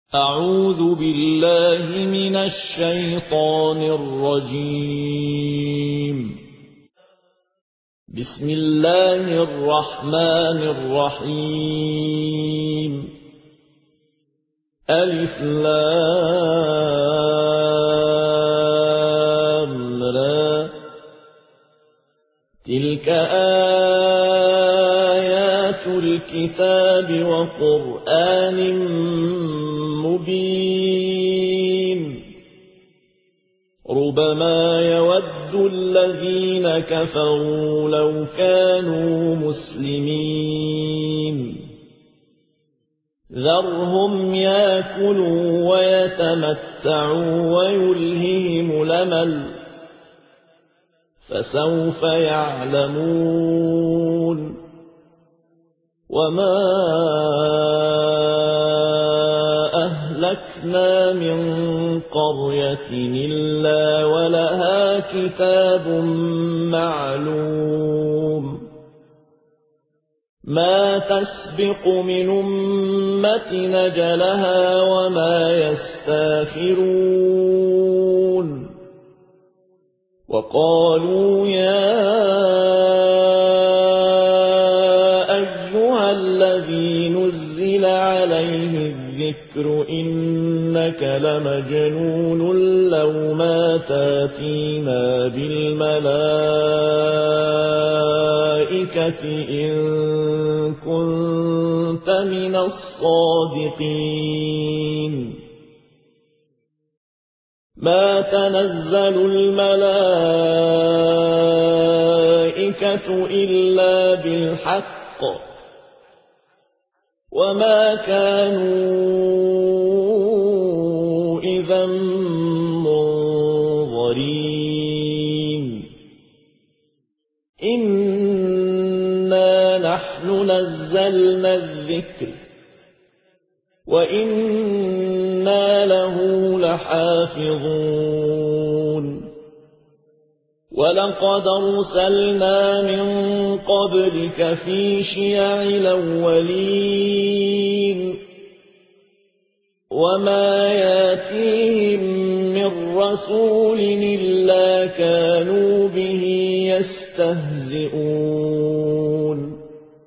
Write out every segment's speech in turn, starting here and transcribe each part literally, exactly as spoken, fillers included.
أعوذ بالله من الشيطان الرجيم. بسم الله الرحمن الرحيم. ألف لام را. تلك آيات الكتاب وقرآن مبين. ربما يود الذين كفروا لو كانوا مسلمين. ذرهم يأكلوا ويتمتعوا ويلههم الأمل فسوف يعلمون. وما أهلكنا من قرية إلا ولها كتاب معلوم. ما تسبق من أمة نجلها وما يستاخرون. وقالوا يا أيها الذي نزل عليه الذكر إنك لمجنون لو ما تاتينا بالملائكة إن كنت من الصادقين. ما تنزل الملائكة إلا بالحق وما كانوا إذا منظرين. إنا نحن نزلنا الذكر وإنا له لحافظون. ولقد أرسلنا من قبلك في شيع الأولين وما ياتيهم من رسول إلا كانوا به يستهزئون.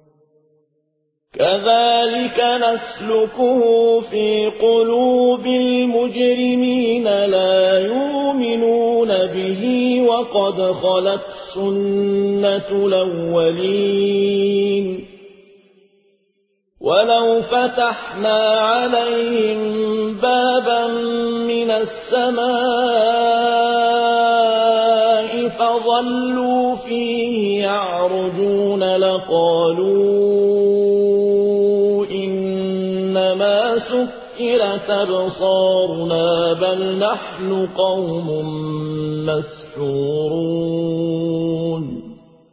كذلك نسلكه في قلوب المجرمين لا يؤمنون به وقد خلت سنة الأولين. ولو فتحنا عليهم بابا من السماء فظلوا فيه يعرجون لقالوا إنما سكرت أبصارنا بل نحن قوم مسحورون.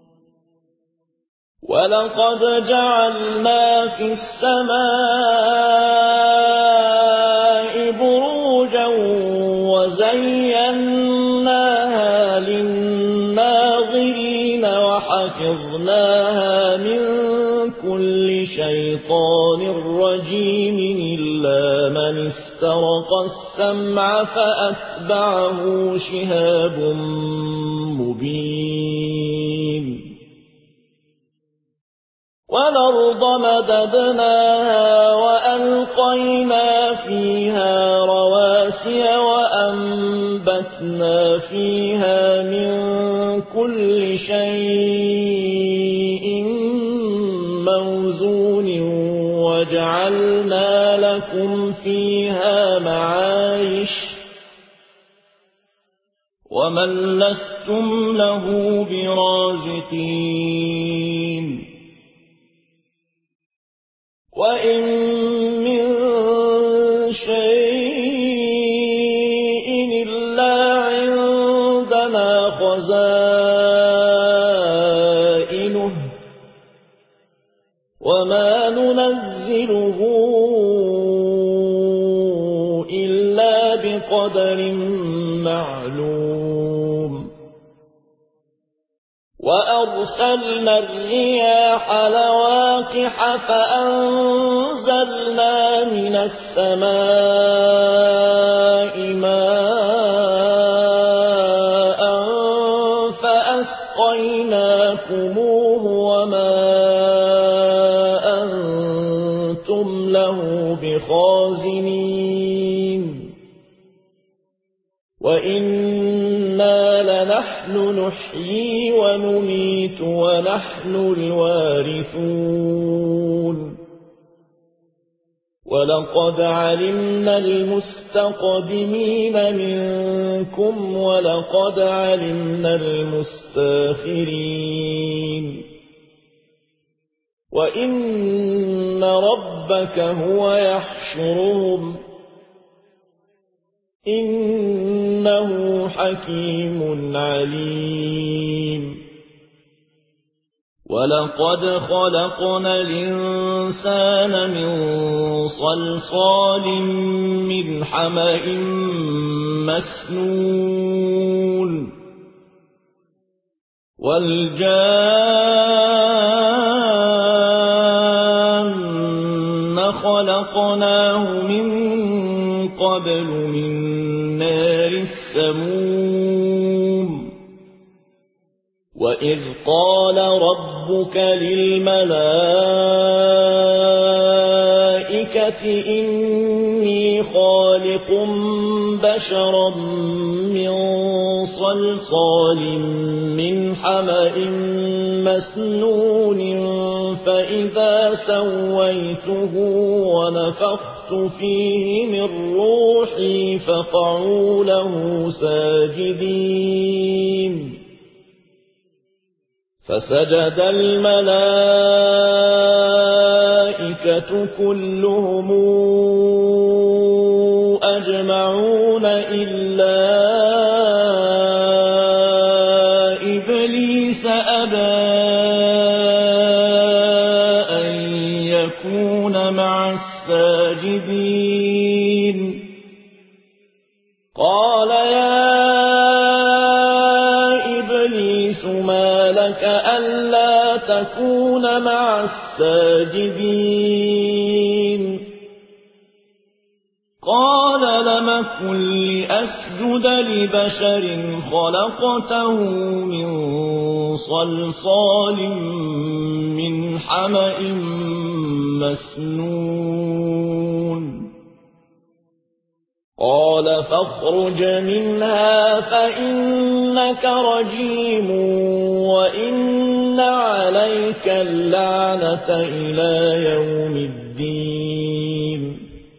ولقد جعلنا في السماء بروجا وزيناها للناظرين وحفظناها من كل شيطان رجيم إلا من استرق السمع فأتبعه شهاب مبين. والأرض مددناها وألقينا فيها رواسي وأنبتنا فيها من كل شيء موزون وجعلنا لكم فيها معايش ومن لستم له برازقين. وإن من شيء إلا عندنا خزائنه وما ننزله إلا بقدر معلوم. وأرسلنا الرياح لواقح فأنزلنا من السماء ماء فأسقيناكموه وما أنتم له بخازنين وإنا لنحن نحيي ونميت ونحن الوارثون ولقد علمنا المستقدمين منكم ولقد علمنا المستاخرين وإن ربك هو يحشرهم إنه حكيم عليم ولقد خلقنا الإنسان من صلصال من حمأ مسنون والجان خلقناه من قبل من نار السموم وإذ قال ربك للملائكة إني خالق بشرا من صلصال من حمأ مسنون فإذا سويته ونفخت فيه من روحي فقعوا له ساجدين فسجد الملائكة كلهم أجمعون إلا إبليس أبى أن يكون مع الساجدين قال يا إبليس ما لك ألا تكون مع الساجدين قال لم كن لأسجد لبشر خلقته من صلصال من حمأ مسنون قال فاخرج منها فإنك رجيم وإن عليك اللعنة إلى يوم الدين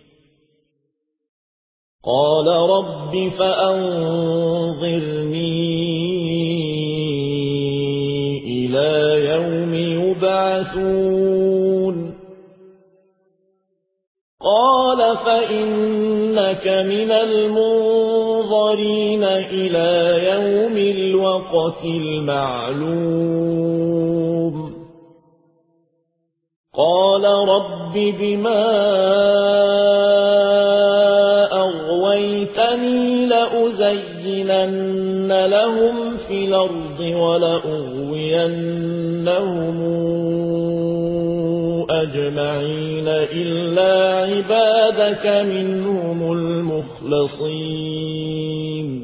قال رب فأنظرني إلى يوم يبعثون قال فإنك من المنظرين إلى يوم الوقت المعلوم قال رب بما أغويتني لأزينن لهم في الأرض ولأغوينهم أجمعين إلا عبادك منهم المخلصين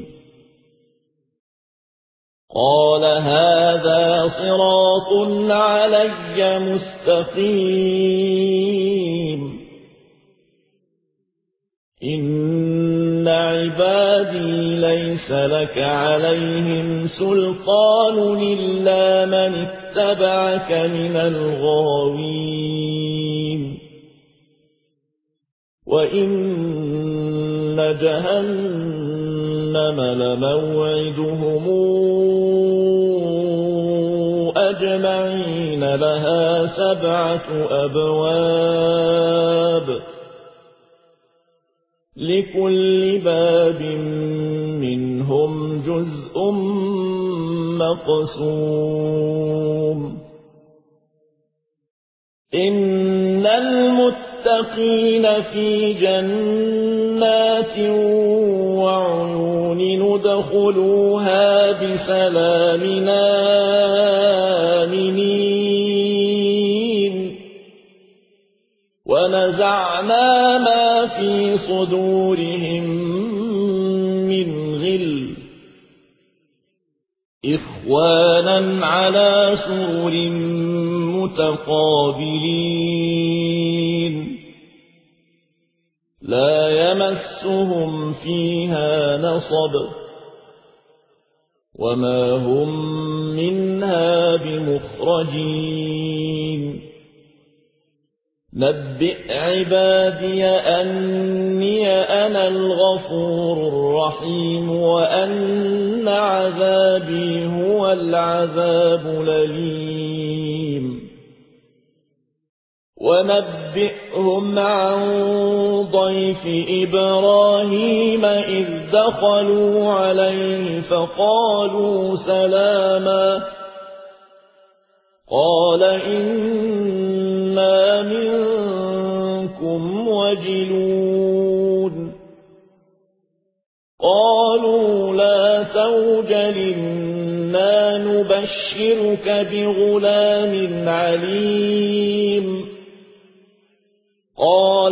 قال هذا صراط علي مستقيم إن عبادي ليس لك عليهم سلطان إلا من اتبعك من الغاوين وإن جهنم لموعدهم أجمعين لها سبعة أبواب لكل باب منهم جزء مقسوم إن المتقين في جنات وعيون ندخلوها بسلام ونزعنا ما في صدورهم من غل إخوانا على سرر متقابلين لا يمسهم فيها نصب وما هم منها بمخرجين نبئ عبادي أني أنا الغفور الرحيم وأن عذابي هو العذاب الأليم ونبئهم عن ضيف إبراهيم إذ دخلوا عليه فقالوا سلاما قال إنا منكم وجلون قالوا لا توجل إنا نبشرك بغلام عليم قال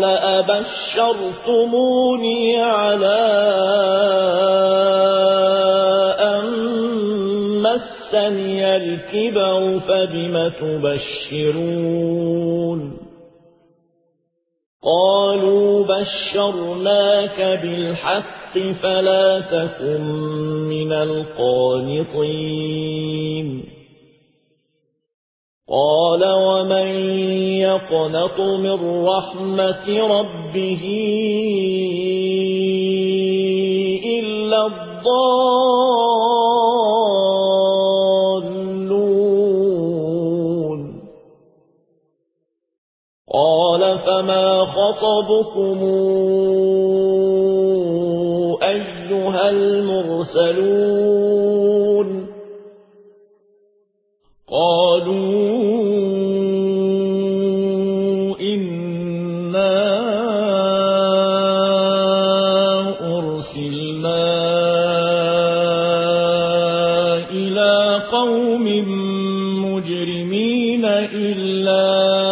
أبشرتموني على أن مسني الكبر فبم تبشرون قالوا بشرناك بالحق فلا تكن من القانطين قال ومن يقنط من رحمة ربه إلا الضالون قال فما خطبكم أيها المرسلون قالوا إنا أرسلنا إلى قوم مجرمين إلا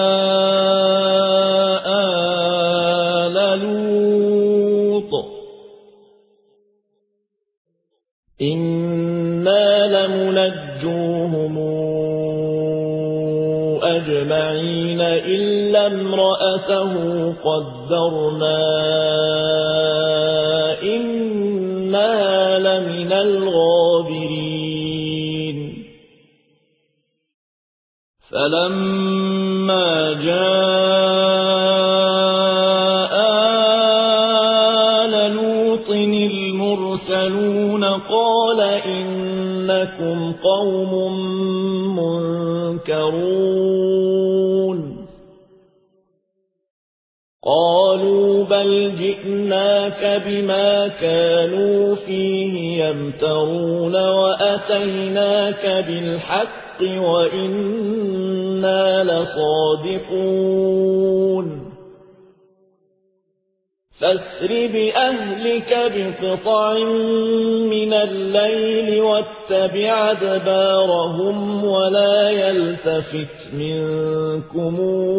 آل لوط إنا لمنجوهم أجمعين إلا امرأته قدرنا إنها لمن الغابرين فلما جاء آل لوط المرسلون قال إنكم قوم منكرون قالوا بل جئناك بما كانوا فيه يمترون وأتيناك بالحق وإنا لصادقون فاسر بأهلك بقطع من الليل واتبع أدبارهم ولا يلتفت منكم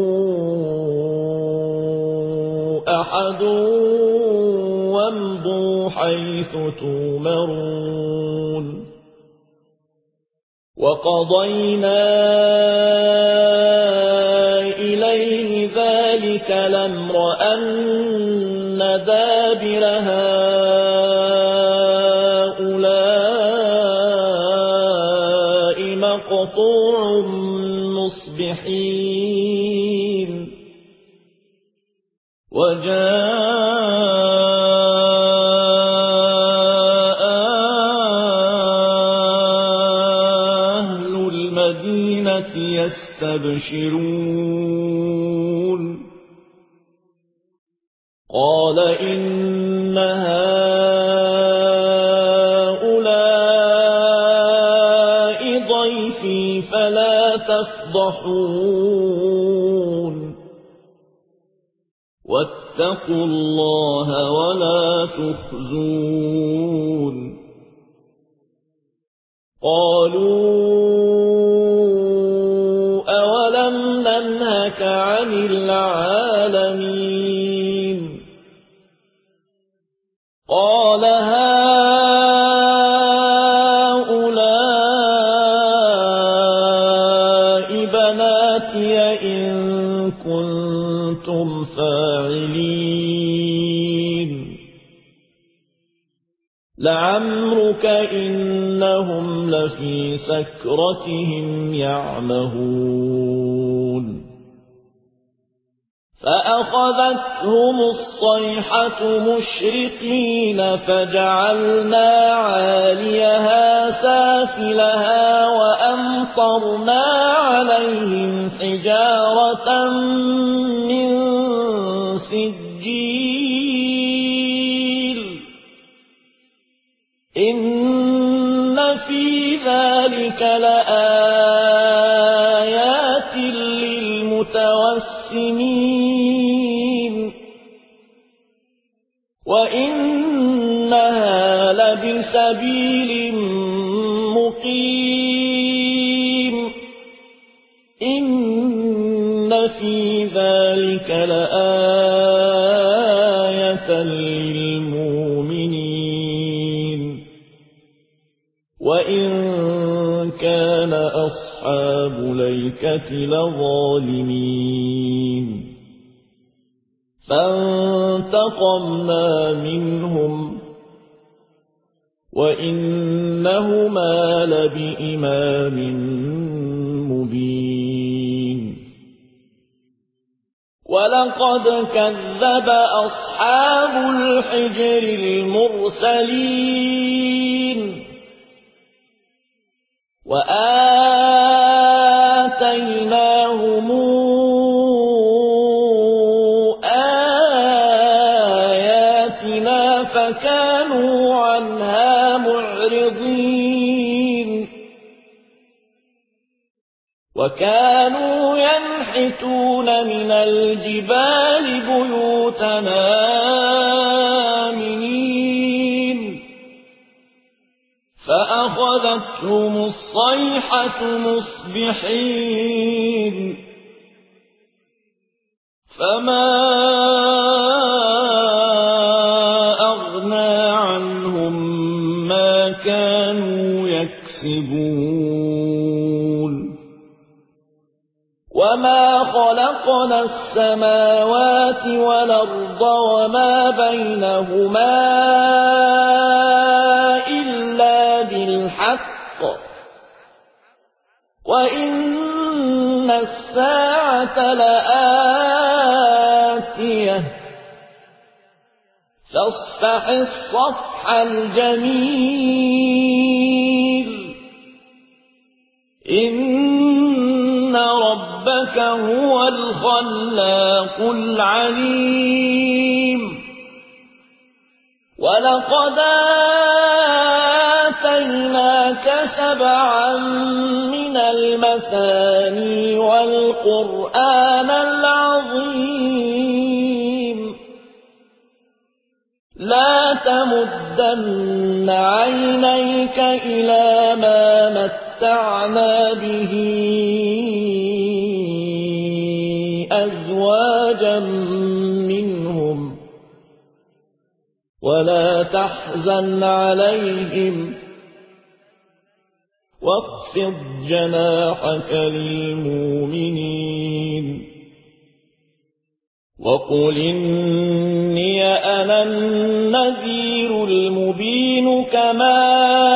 أحد وامضوا حيث تؤمرون وقضينا إليه ذلك الأمر أن دابر هؤلاء مقطوع مصبحين وجاء أهل المدينة يستبشرون قال إن هؤلاء ضيفي فلا تفضحون واتقوا الله ولا تخزون قالوا أولم ننهك عن العالمين قال هؤلاء بناتي إن كنتم فاعلين لعمرك إنهم لفي سكرتهم يعمهون فأخذتهم الصيحة مشرقين فجعلنا عاليها سافلها وأمطرنا عليهم حجارة من سجيل إن في ذلك لآيات للمتوسمين وإنها لبسبيل مقيم إن في ذلك لآية للمؤمنين وإن كان أصحاب الأيكة لظالمين فانتقمنا منهم وإنهما لبإمام مبين ولقد كذب أصحاب الحجر المرسلين وآتيناهم آياتنا فكانوا عنها معرضين وكانوا ينحتون من الجبال بيوتنا آمنين فأخذتهم الصيحة مصبحين فما أغنى عنهم ما كانوا يكسبون وما خلقنا السماوات والأرض وما بينهما إلا بالحق وإن الساعة لآتية فاصفح الصفح الجميل إن ربك هو الخلاق العليم ولقد آتيناك سبعا من المثاني والقرآن العظيم لا تمدن عينيك إلى ما متعنا به أزواجا منهم ولا تحزن عليهم واخفض جناحك للمؤمنين وقل إني أنا النذير المبين كما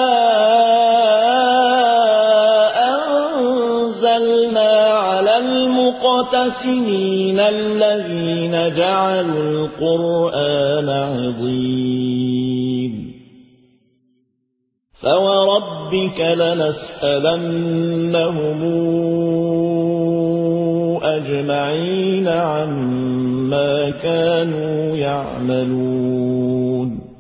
أنزلنا على المقتسمين الذين جعلوا القرآن عضين فوربك لنسألنهم أجمعين عما كانوا يعملون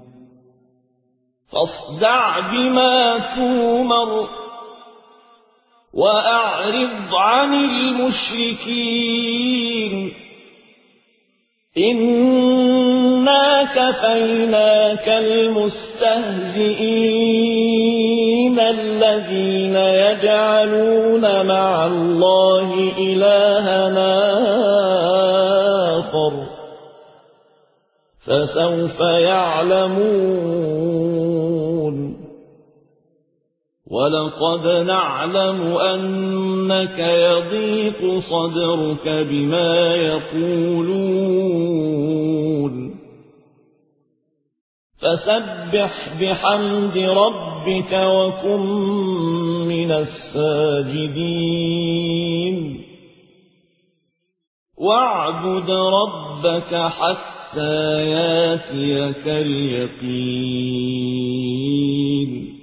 فاصدع بما تومر وأعرض عن المشركين إنا كفيناك المستهزئين الذين يجعلون مع الله إلهنا آخر فسوف يعلمون ولقد نعلم أنك يضيق صدرك بما يقولون فسبح بحمد ربك وكن من الساجدين واعبد ربك حتى ياتيك اليقين